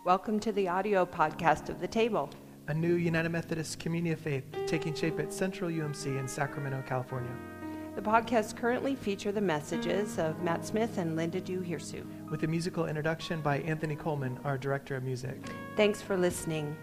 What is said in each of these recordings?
Welcome to the audio podcast of The Table, a new United Methodist community of faith taking shape at Central UMC in Sacramento, California. The podcasts currently feature the messages of Matt Smith and Linda Du Hirsu, with a musical introduction by Anthony Coleman, our director of music. Thanks for listening.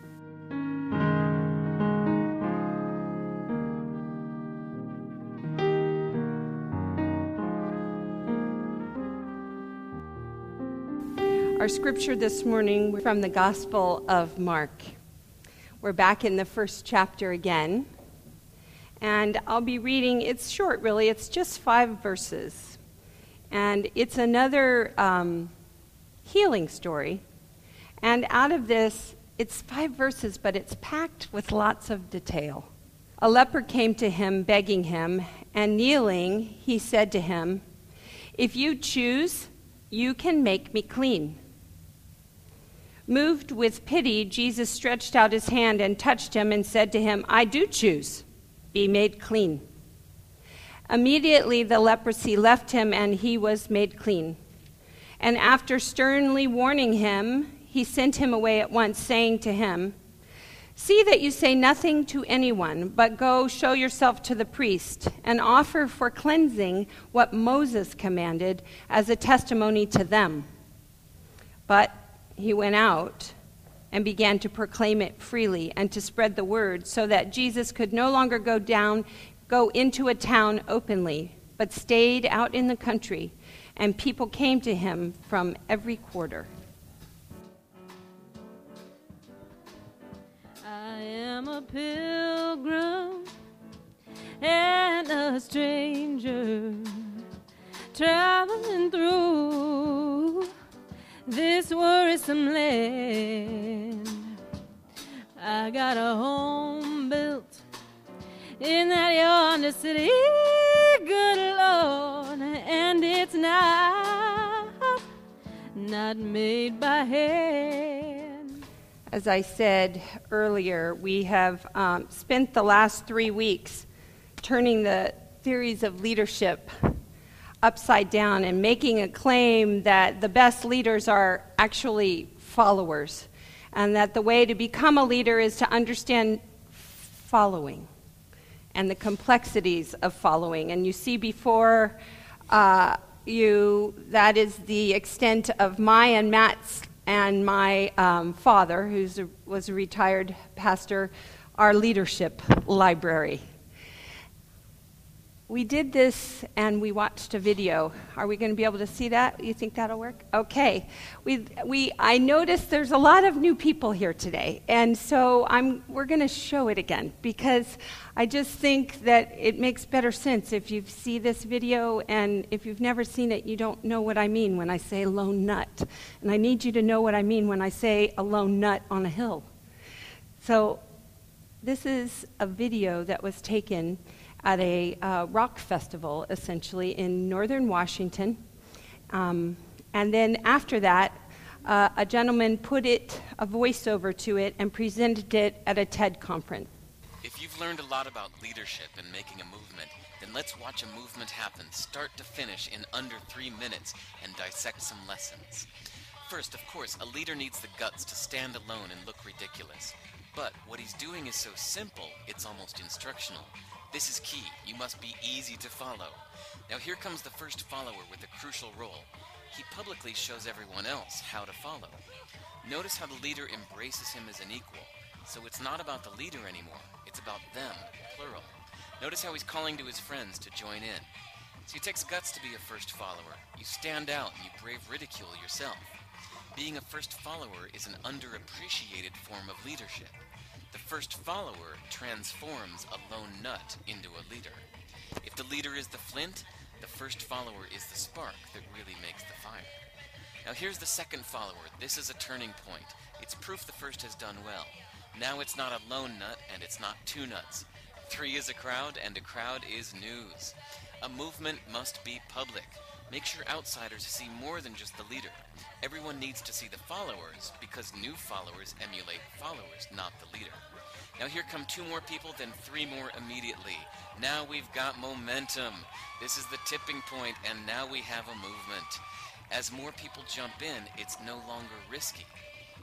Our scripture this morning from the Gospel of Mark. We're back in the first chapter again, and I'll be reading. It's short, really. It's just 5 verses, and it's another healing story. And out of this, it's 5 verses, but it's packed with lots of detail. A leper came to him, begging him, and kneeling, he said to him, "If you choose, you can make me clean." Moved with pity, Jesus stretched out his hand and touched him and said to him, "I do choose. Be made clean." Immediately the leprosy left him and he was made clean. And after sternly warning him, he sent him away at once, saying to him, "See that you say nothing to anyone, but go show yourself to the priest and offer for cleansing what Moses commanded as a testimony to them." But he went out and began to proclaim it freely and to spread the word, so that Jesus could no longer go into a town openly, but stayed out in the country, and people came to him from every quarter. I am a pilgrim and a stranger, traveling through this worrisome land. I got a home built in that yonder city, good Lord, and it's not made by hand. As I said earlier, we have spent the last 3 weeks turning the theories of leadership upside down and making a claim that the best leaders are actually followers, and that the way to become a leader is to understand following and the complexities of following. And you see before you, that is the extent of my and Matt's and my father, who was a retired pastor, our leadership library. We did this and we watched a video. Are we going to be able to see that? You think that'll work? Okay. I noticed there's a lot of new people here today, and so we're going to show it again, because I just think that it makes better sense if you see this video, and if you've never seen it, you don't know what I mean when I say lone nut. And I need you to know what I mean when I say a lone nut on a hill. So this is a video that was taken at a rock festival, essentially, in northern Washington. And then after that, a gentleman put a voiceover to it and presented it at a TED conference. If you've learned a lot about leadership and making a movement, then let's watch a movement happen, start to finish, in under 3 minutes and dissect some lessons. First, of course, a leader needs the guts to stand alone and look ridiculous. But what he's doing is so simple, it's almost instructional. This is key. You must be easy to follow. Now here comes the first follower with a crucial role. He publicly shows everyone else how to follow. Notice how the leader embraces him as an equal. So it's not about the leader anymore. It's about them, plural. Notice how he's calling to his friends to join in. So it takes guts to be a first follower. You stand out and you brave ridicule yourself. Being a first follower is an underappreciated form of leadership. The first follower transforms a lone nut into a leader. If the leader is the flint, the first follower is the spark that really makes the fire. Now here's the second follower. This is a turning point. It's proof the first has done well. Now it's not a lone nut and it's not 2 nuts. 3 is a crowd and a crowd is news. A movement must be public. Make sure outsiders see more than just the leader. Everyone needs to see the followers, because new followers emulate followers, not the leader. Now here come 2 more people, then 3 more immediately. Now we've got momentum. This is the tipping point, and now we have a movement. As more people jump in, it's no longer risky.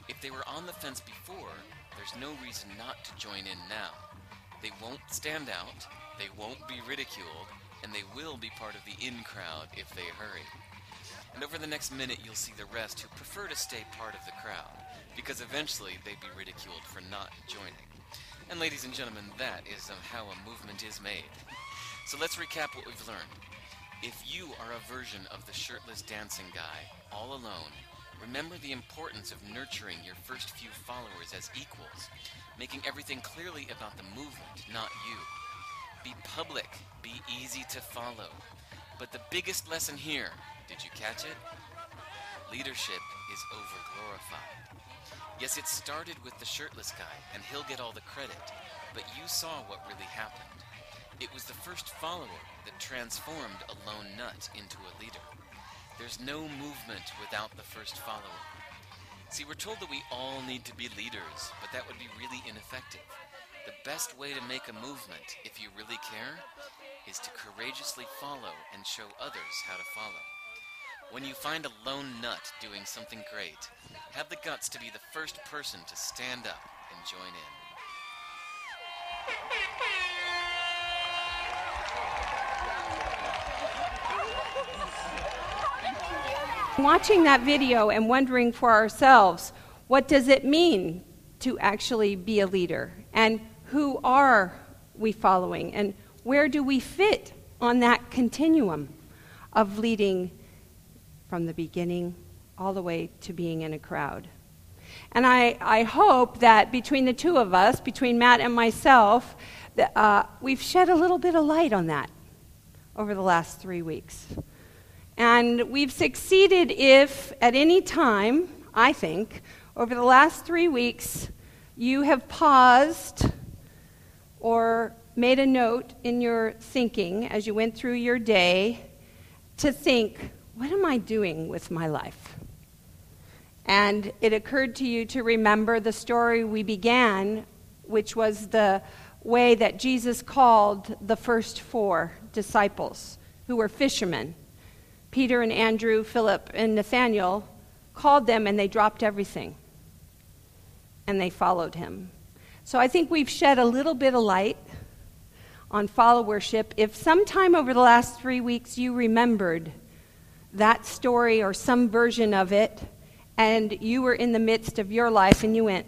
If they were on the fence before, there's no reason not to join in now. They won't stand out, they won't be ridiculed, and they will be part of the in crowd if they hurry. And over the next minute, you'll see the rest who prefer to stay part of the crowd, because eventually they'd be ridiculed for not joining. And ladies and gentlemen, that is how a movement is made. So let's recap what we've learned. If you are a version of the shirtless dancing guy, all alone, remember the importance of nurturing your first few followers as equals, making everything clearly about the movement, not you. Be public, be easy to follow. But the biggest lesson here, did you catch it? Leadership is over-glorified. Yes, it started with the shirtless guy, and he'll get all the credit, but you saw what really happened. It was the first follower that transformed a lone nut into a leader. There's no movement without the first follower. See, we're told that we all need to be leaders, but that would be really ineffective. The best way to make a movement, if you really care, is to courageously follow and show others how to follow. When you find a lone nut doing something great, have the guts to be the first person to stand up and join in. Watching that video and wondering for ourselves, what does it mean to actually be a leader? And who are we following? And where do we fit on that continuum of leading from the beginning all the way to being in a crowd? And I hope that between the two of us, between Matt and myself, that, we've shed a little bit of light on that over the last 3 weeks. And we've succeeded if at any time, I think, over the last 3 weeks, you have paused or made a note in your thinking as you went through your day to think, what am I doing with my life? And it occurred to you to remember the story we began, which was the way that Jesus called the first 4 disciples who were fishermen. Peter and Andrew, Philip and Nathaniel called them, and they dropped everything. And they followed him. So I think we've shed a little bit of light on followership. If sometime over the last 3 weeks you remembered that story or some version of it, and you were in the midst of your life and you went,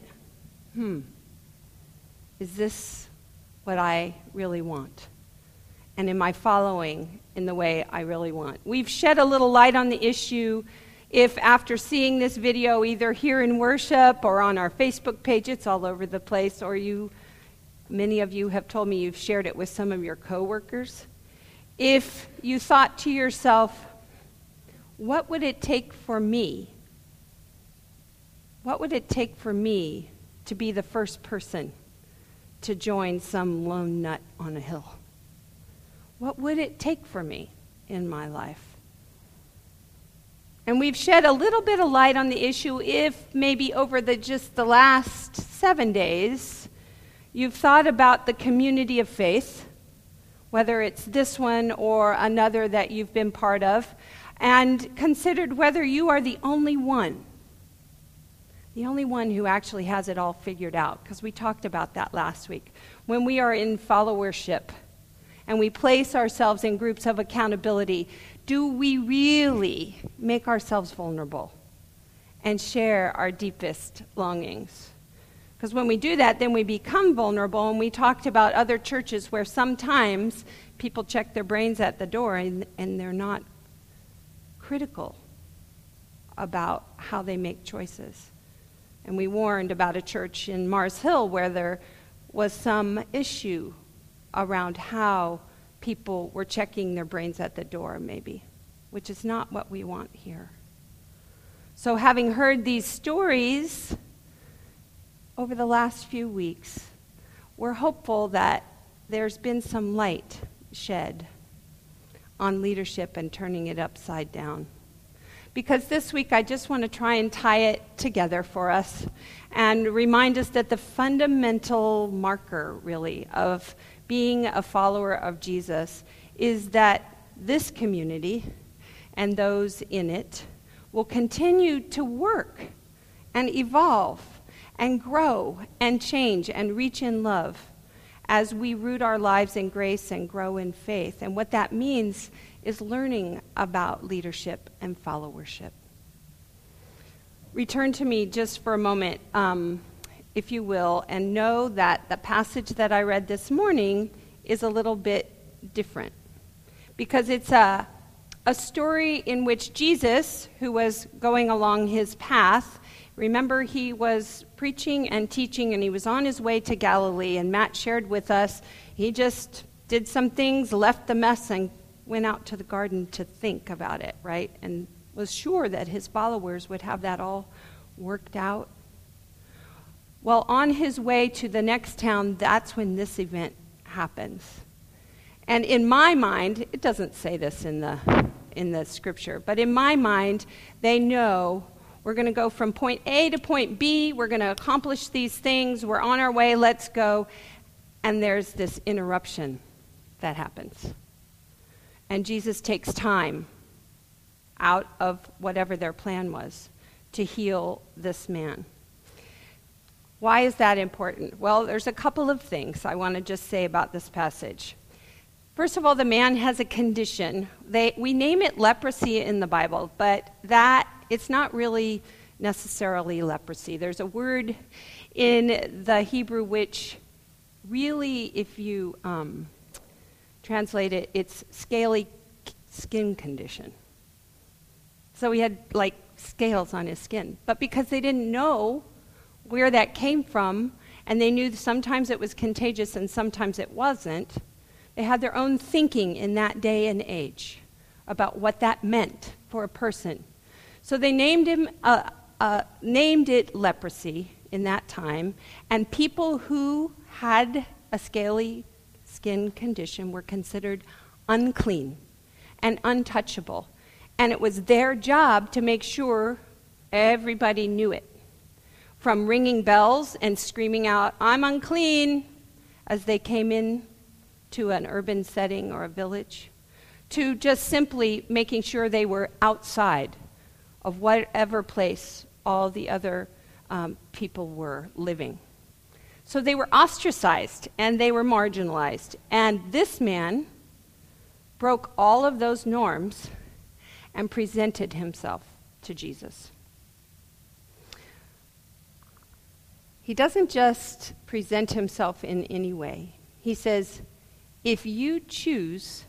is this what I really want? And am I following in the way I really want? We've shed a little light on the issue. If after seeing this video, either here in worship or on our Facebook page, it's all over the place, or many of you have told me you've shared it with some of your coworkers. If you thought to yourself, what would it take for me? What would it take for me to be the first person to join some lone nut on a hill? What would it take for me in my life? And we've shed a little bit of light on the issue if maybe over just the last 7 days, you've thought about the community of faith, whether it's this one or another that you've been part of, and considered whether you are the only one who actually has it all figured out, because we talked about that last week. When we are in followership and we place ourselves in groups of accountability, do we really make ourselves vulnerable and share our deepest longings? Because when we do that, then we become vulnerable, and we talked about other churches where sometimes people check their brains at the door and they're not critical about how they make choices. And we warned about a church in Mars Hill where there was some issue around how people were checking their brains at the door, maybe, which is not what we want here. So having heard these stories over the last few weeks, we're hopeful that there's been some light shed on leadership and turning it upside down. Because this week I just want to try and tie it together for us and remind us that the fundamental marker, really, of being a follower of Jesus is that this community and those in it will continue to work and evolve and grow and change and reach in love as we root our lives in grace and grow in faith. And what that means is learning about leadership and followership. Return to me just for a moment, if you will, and know that the passage that I read this morning is a little bit different, because it's a story in which Jesus, who was going along his path, remember he was preaching and teaching, and he was on his way to Galilee, and Matt shared with us, he just did some things, left the mess, and went out to the garden to think about it, right? And was sure that his followers would have that all worked out. Well, on his way to the next town, that's when this event happens. And in my mind, it doesn't say this in the scripture, but in my mind, they know we're going to go from point A to point B, we're going to accomplish these things, we're on our way, let's go. And there's this interruption that happens. And Jesus takes time out of whatever their plan was to heal this man. Why is that important? Well, there's a couple of things I want to just say about this passage. First of all, the man has a condition. We name it leprosy in the Bible, but it's not really necessarily leprosy. There's a word in the Hebrew which really, if you translate it, it's scaly skin condition. So he had like scales on his skin. But because they didn't know where that came from, and they knew sometimes it was contagious and sometimes it wasn't, they had their own thinking in that day and age about what that meant for a person. So they named it leprosy in that time, and people who had a scaly skin condition were considered unclean and untouchable. And it was their job to make sure everybody knew it. From ringing bells and screaming out, "I'm unclean," as they came in to an urban setting or a village, to just simply making sure they were outside of whatever place all the other people were living. So they were ostracized and they were marginalized. And this man broke all of those norms and presented himself to Jesus. He doesn't just present himself in any way. He says, if you choose,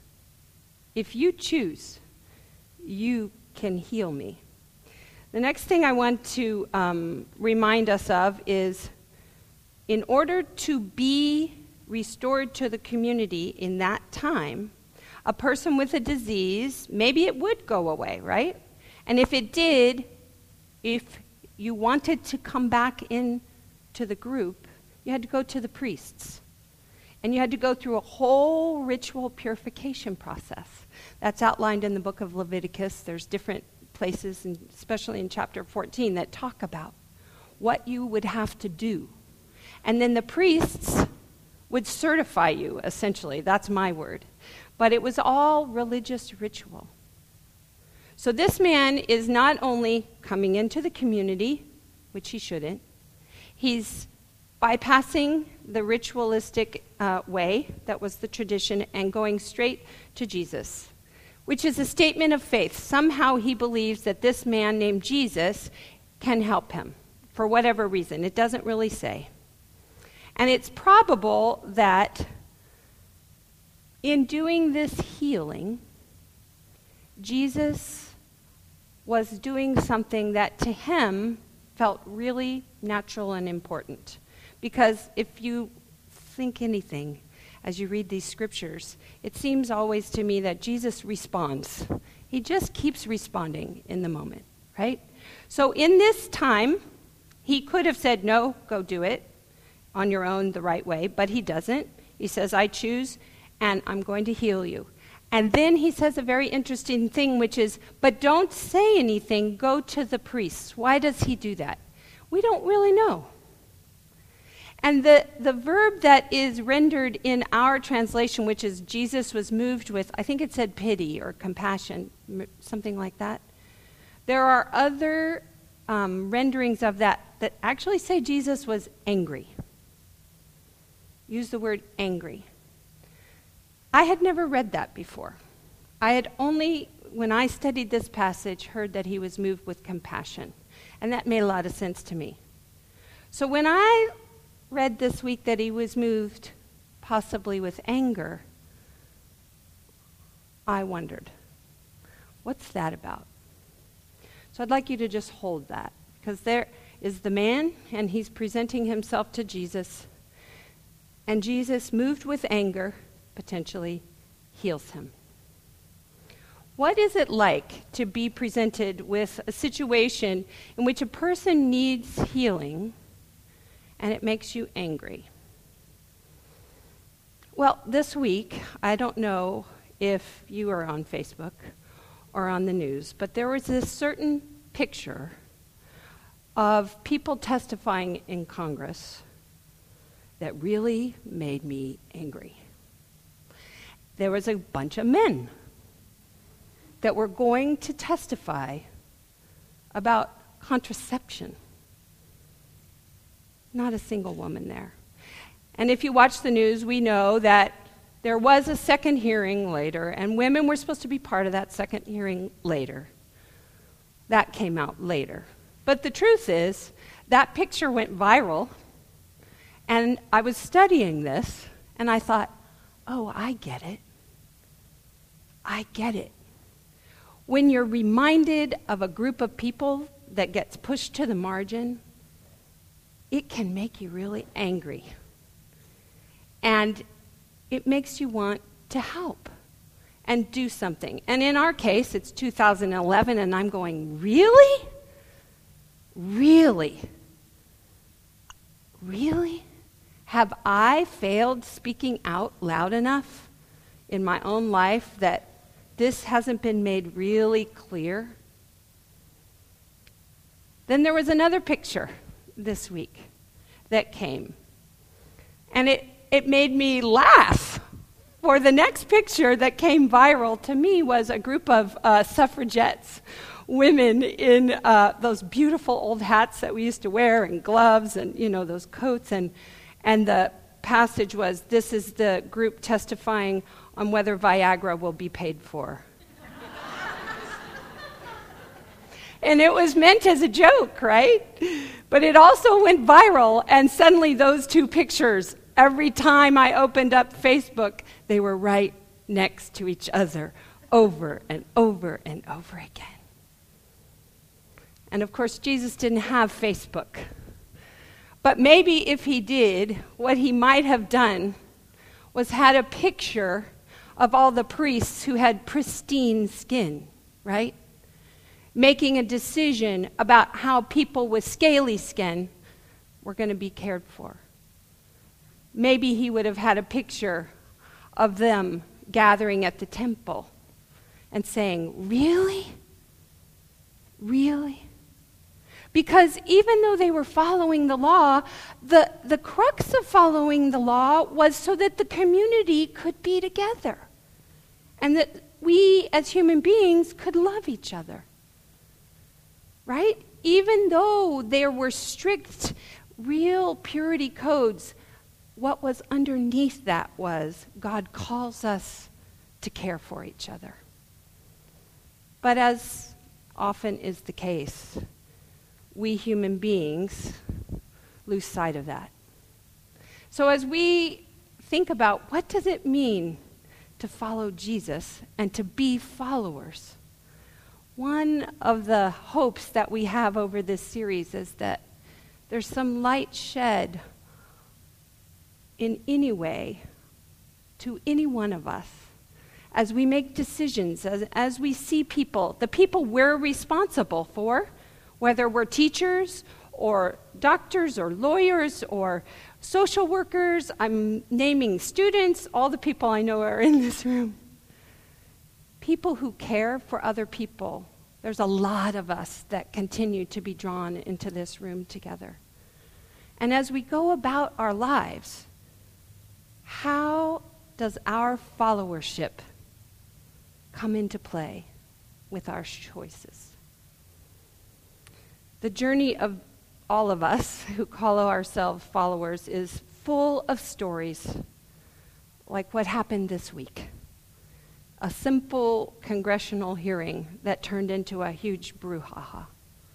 you can heal me. The next thing I want to remind us of is, in order to be restored to the community in that time, a person with a disease, maybe it would go away, right? And if it did, if you wanted to come back in to the group, you had to go to the priests. And you had to go through a whole ritual purification process. That's outlined in the book of Leviticus. There's different places, and especially in chapter 14, that talk about what you would have to do. And then the priests would certify you, essentially. That's my word. But it was all religious ritual. So this man is not only coming into the community, which he shouldn't, he's bypassing the ritualistic way that was the tradition and going straight to Jesus, which is a statement of faith. Somehow he believes that this man named Jesus can help him for whatever reason. It doesn't really say. And it's probable that in doing this healing, Jesus was doing something that to him felt really natural and important. Because if you think anything as you read these scriptures, it seems always to me that Jesus responds. He just keeps responding in the moment, right? So in this time, he could have said, no, go do it on your own the right way, but he doesn't. He says, I choose, and I'm going to heal you. And then he says a very interesting thing, which is, but don't say anything, go to the priests. Why does he do that? We don't really know. And the verb that is rendered in our translation, which is Jesus was moved with, I think it said pity or compassion, something like that. There are other renderings of that actually say Jesus was angry. Use the word angry. I had never read that before. I had only, when I studied this passage, heard that he was moved with compassion. And that made a lot of sense to me. So when I read this week that he was moved possibly with anger, I wondered, what's that about? So I'd like you to just hold that, because there is the man, and he's presenting himself to Jesus, and Jesus, moved with anger, potentially heals him. What is it like to be presented with a situation in which a person needs healing and it makes you angry? Well, this week, I don't know if you are on Facebook or on the news, but there was this certain picture of people testifying in Congress that really made me angry. There was a bunch of men that were going to testify about contraception. Not a single woman there. And if you watch the news, we know that there was a second hearing later, and women were supposed to be part of that second hearing later. That came out later. But the truth is, that picture went viral, and I was studying this, and I thought, oh, I get it. I get it. When you're reminded of a group of people that gets pushed to the margin, it can make you really angry. And it makes you want to help and do something. And in our case, it's 2011, and I'm going, really? Really? Really? Have I failed speaking out loud enough in my own life that this hasn't been made really clear? Then there was another picture this week that came. And it made me laugh. For the next picture that came viral to me was a group of suffragettes, women in those beautiful old hats that we used to wear and gloves and, those coats. And the passage was, this is the group testifying on whether Viagra will be paid for. And it was meant as a joke, right? But it also went viral, and suddenly those two pictures, every time I opened up Facebook, they were right next to each other over and over and over again. And of course, Jesus didn't have Facebook. But maybe if he did, what he might have done was had a picture of all the priests who had pristine skin, right? Making a decision about how people with scaly skin were going to be cared for. Maybe he would have had a picture of them gathering at the temple and saying, really? Really? Because even though they were following the law, the crux of following the law was so that the community could be together and that we as human beings could love each other. Right? Even though there were strict, real purity codes, what was underneath that was God calls us to care for each other. But as often is the case, we human beings lose sight of that. So as we think about what does it mean to follow Jesus and to be followers, one of the hopes that we have over this series is that there's some light shed in any way to any one of us as we make decisions, as we see people, the people we're responsible for, whether we're teachers or doctors or lawyers or social workers. I'm naming students, all the people I know are in this room. People who care for other people. There's a lot of us that continue to be drawn into this room together. And as we go about our lives, how does our followership come into play with our choices? The journey of all of us who call ourselves followers is full of stories like what happened this week. A simple congressional hearing that turned into a huge brouhaha.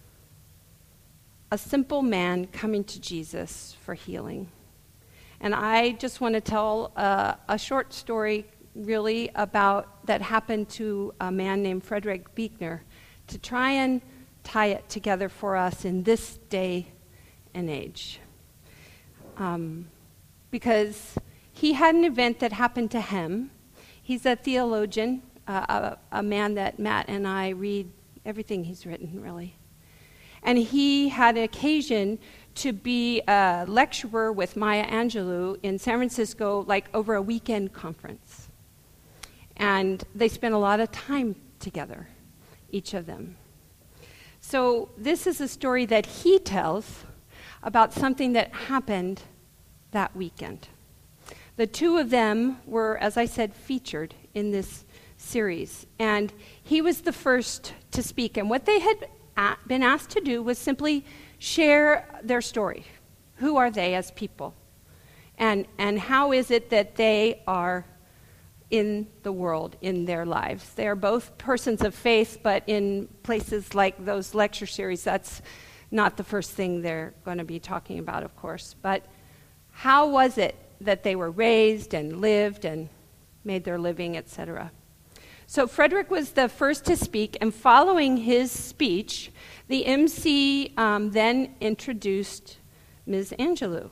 A simple man coming to Jesus for healing. And I just want to tell a short story really about that happened to a man named Frederick Buechner to try and tie it together for us in this day and age. Because he had an event that happened to him. He's a theologian, a man that Matt and I read everything he's written, really. And he had an occasion to be a lecturer with Maya Angelou in San Francisco, like over a weekend conference. And they spent a lot of time together, each of them. So this is a story that he tells about something that happened that weekend. The two of them were, as I said, featured in this series. And he was the first to speak. And what they had been asked to do was simply share their story. Who are they as people? And how is it that they are in the world, in their lives? They are both persons of faith, but in places like those lecture series, that's not the first thing they're going to be talking about, of course. But how was it that they were raised and lived and made their living, etc.? So Frederick was the first to speak, and following his speech, the MC then introduced Ms. Angelou.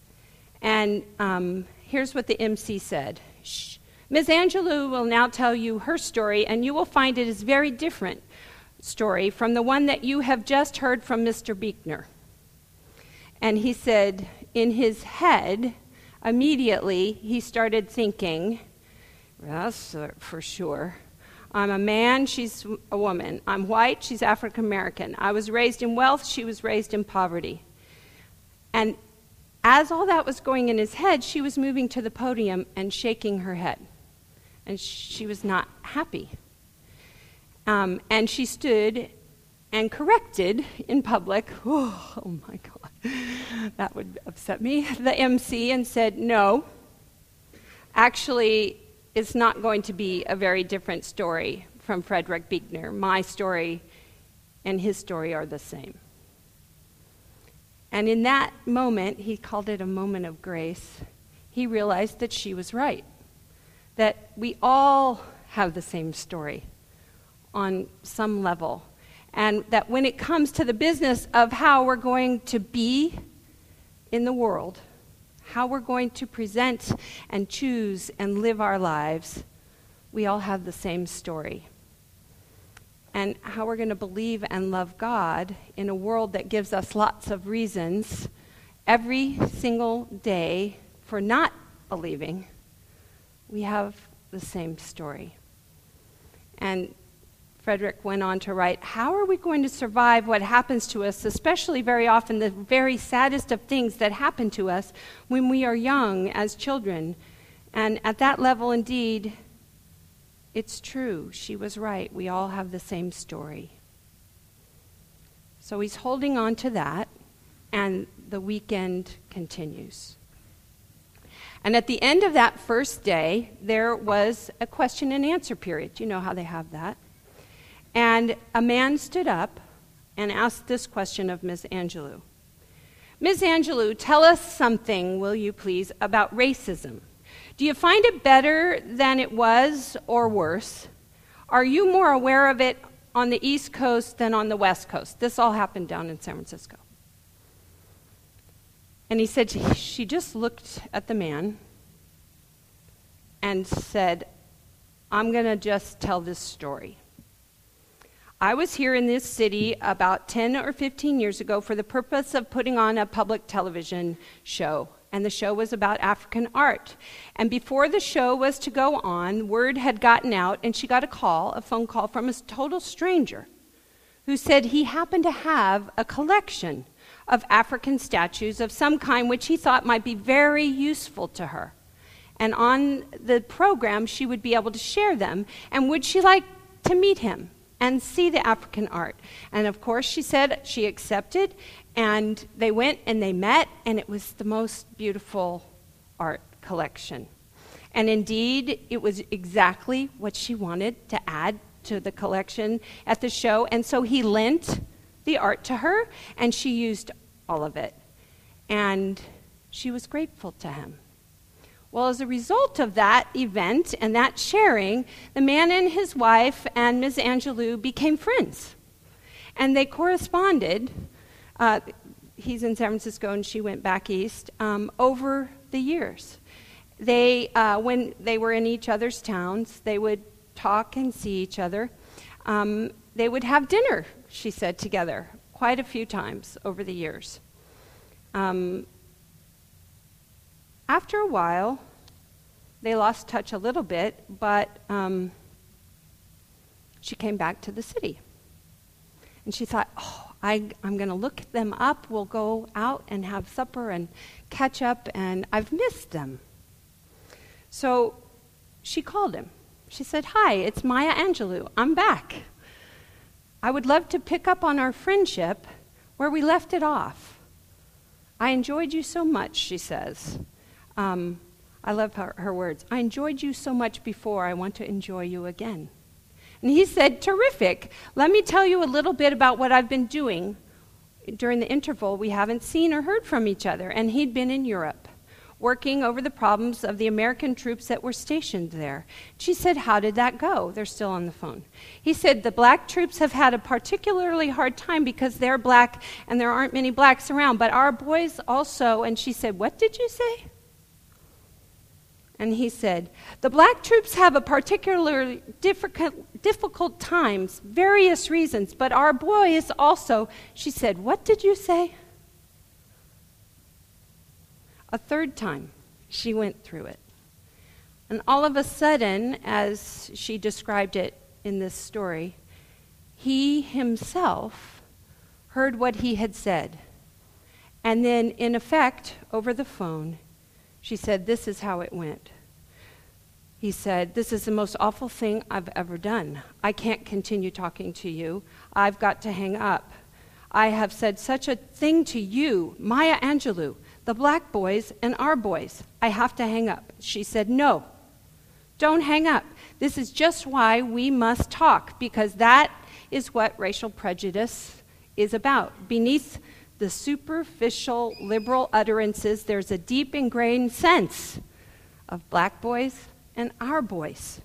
And here's what the MC said. Ms. Angelou will now tell you her story, and you will find it is very different story from the one that you have just heard from Mr. Buechner. And he said, in his head, immediately he started thinking, that's for sure. I'm a man, she's a woman. I'm white, she's African American. I was raised in wealth, she was raised in poverty. And as all that was going in his head, she was moving to the podium and shaking her head. And she was not happy. And she stood and corrected in public, oh my God, that would upset me, the MC, and said, no, actually, it's not going to be a very different story from Frederick Buechner. My story and his story are the same. And in that moment, he called it a moment of grace, he realized that she was right, that we all have the same story on some level, and that when it comes to the business of how we're going to be in the world, how we're going to present and choose and live our lives, we all have the same story. And how we're going to believe and love God in a world that gives us lots of reasons every single day for not believing, we have the same story. And Frederick went on to write, how are we going to survive what happens to us, especially very often the very saddest of things that happen to us when we are young as children? And at that level, indeed, it's true. She was right. We all have the same story. So he's holding on to that, and the weekend continues. And at the end of that first day, there was a question and answer period. You know how they have that. And a man stood up and asked this question of Ms. Angelou. Ms. Angelou, tell us something, will you please, about racism. Do you find it better than it was or worse? Are you more aware of it on the East Coast than on the West Coast? This all happened down in San Francisco. And he said, she just looked at the man and said, I'm going to just tell this story. I was here in this city about 10 or 15 years ago for the purpose of putting on a public television show. And the show was about African art. And before the show was to go on, word had gotten out, and she got a phone call from a total stranger who said he happened to have a collection of African statues of some kind which he thought might be very useful to her. And on the program, she would be able to share them. And would she like to meet him and see the African art. And of course, she said she accepted, and they went and they met, and it was the most beautiful art collection. And indeed, it was exactly what she wanted to add to the collection at the show. And so he lent the art to her, and she used all of it. And she was grateful to him. Well, as a result of that event and that sharing, the man and his wife and Ms. Angelou became friends. And they corresponded. He's in San Francisco and she went back east over the years. They, when they were in each other's towns, they would talk and see each other. They would have dinner, she said, together quite a few times over the years. After a while, they lost touch a little bit, but she came back to the city. And she thought, I'm going to look them up. We'll go out and have supper and catch up, and I've missed them. So she called him. She said, "Hi, it's Maya Angelou. I'm back. I would love to pick up on our friendship where we left it off. I enjoyed you so much," she says. I love her words. "I enjoyed you so much before. I want to enjoy you again." And he said, "Terrific. Let me tell you a little bit about what I've been doing during the interval. We haven't seen or heard from each other." And he'd been in Europe, working over the problems of the American troops that were stationed there. She said, "How did that go?" They're still on the phone. He said, "The black troops have had a particularly hard time because they're black and there aren't many blacks around, but our boys also." And she said, "What did you say?" And he said, "The black troops have a particularly difficult times, various reasons, but our boys also." She said, "What did you say?" A third time, she went through it. And all of a sudden, as she described it in this story, he himself heard what he had said. And then, in effect, over the phone, she said, "This is how it went." He said, "This is the most awful thing I've ever done. I can't continue talking to you. I've got to hang up. I have said such a thing to you, Maya Angelou, the black boys and our boys. I have to hang up." She said, "No, don't hang up. This is just why we must talk, because that is what racial prejudice is about. Beneath the superficial liberal utterances, there's a deep ingrained sense of black boys and our boys."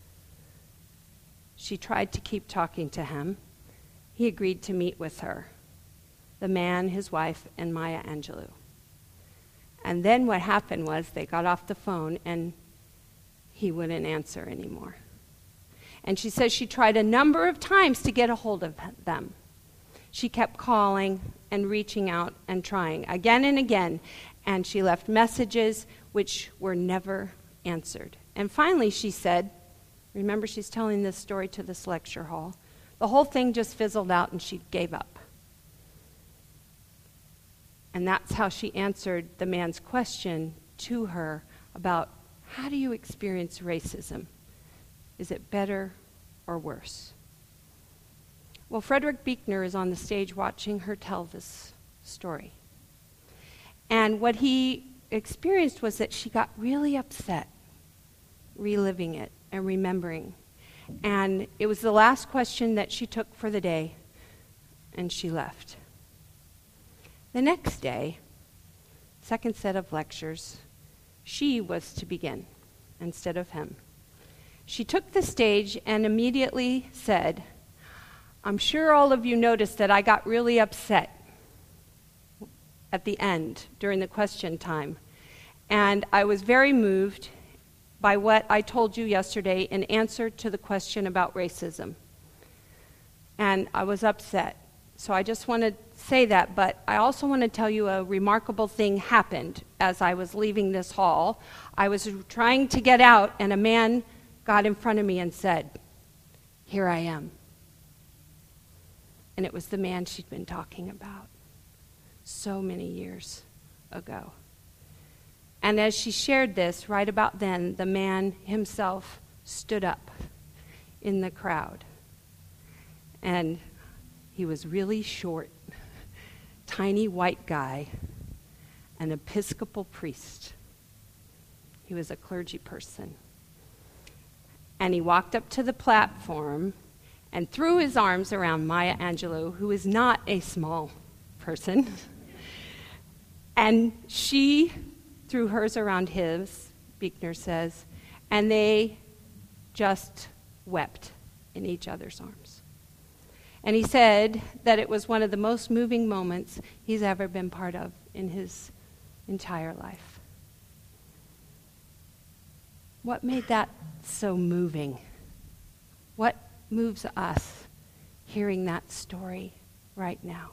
She tried to keep talking to him. He agreed to meet with her, the man, his wife, and Maya Angelou. And then what happened was they got off the phone and he wouldn't answer anymore. And she says she tried a number of times to get a hold of them. She kept calling and reaching out and trying again and again, and she left messages which were never answered. And finally she said, remember she's telling this story to this lecture hall, the whole thing just fizzled out and she gave up. And that's how she answered the man's question to her about, how do you experience racism? Is it better or worse? Well, Frederick Buechner is on the stage watching her tell this story. And what he experienced was that she got really upset reliving it and remembering. And it was the last question that she took for the day, and she left. The next day, second set of lectures, she was to begin instead of him. She took the stage and immediately said, "I'm sure all of you noticed that I got really upset at the end during the question time. And I was very moved by what I told you yesterday in answer to the question about racism. And I was upset. So I just want to say that, but I also want to tell you a remarkable thing happened as I was leaving this hall. I was trying to get out, and a man got in front of me and said, 'Here I am.'" And it was the man she'd been talking about so many years ago. And as she shared this, right about then, the man himself stood up in the crowd. And he was really short, tiny white guy, an Episcopal priest. He was a clergy person. And he walked up to the platform and threw his arms around Maya Angelou, who is not a small person. And she threw hers around his, Buechner says, and they just wept in each other's arms. And he said that it was one of the most moving moments he's ever been part of in his entire life. What made that so moving? What moves us hearing that story right now?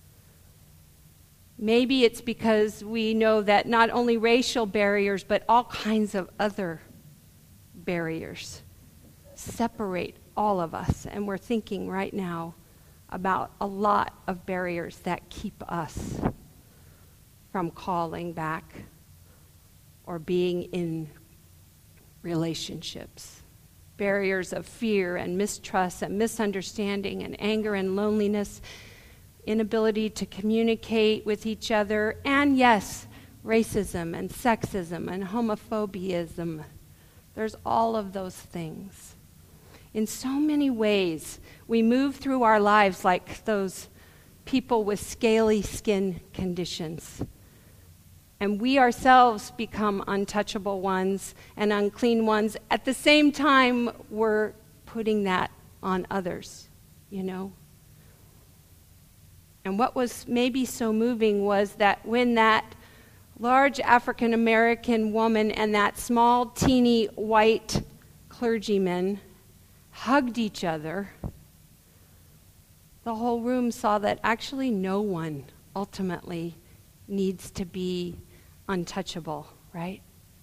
Maybe it's because we know that not only racial barriers, but all kinds of other barriers separate all of us. And we're thinking right now about a lot of barriers that keep us from calling back or being in relationships. Barriers of fear and mistrust and misunderstanding and anger and loneliness, inability to communicate with each other, and yes, racism and sexism and homophobia. There's all of those things. In so many ways, we move through our lives like those people with scaly skin conditions. And we ourselves become untouchable ones and unclean ones. At the same time, we're putting that on others, you know? And what was maybe so moving was that when that large African American woman and that small, teeny white clergyman hugged each other, the whole room saw that actually no one ultimately needs to be untouchable, right?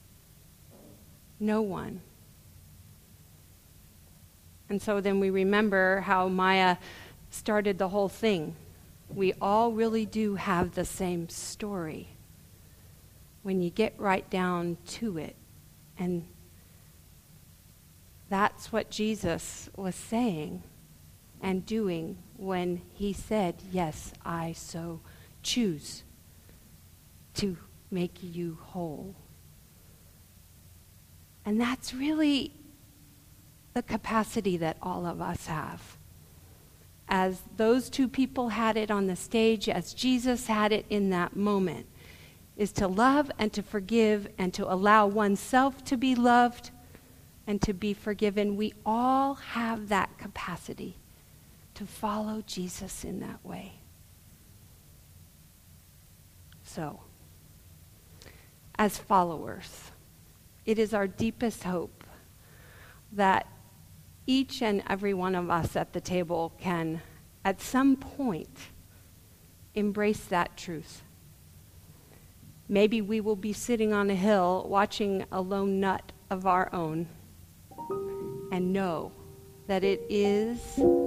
No one. And so then we remember how Maya started the whole thing. We all really do have the same story when you get right down to it. And that's what Jesus was saying and doing when he said, yes, I so choose to make you whole. And that's really the capacity that all of us have. As those two people had it on the stage, as Jesus had it in that moment, is to love and to forgive and to allow oneself to be loved and to be forgiven. We all have that capacity to follow Jesus in that way. So, as followers, it is our deepest hope that each and every one of us at the table can, at some point, embrace that truth. Maybe we will be sitting on a hill watching a lone nut of our own and know that it is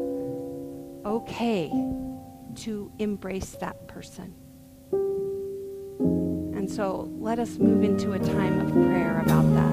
okay to embrace that person. And so let us move into a time of prayer about that.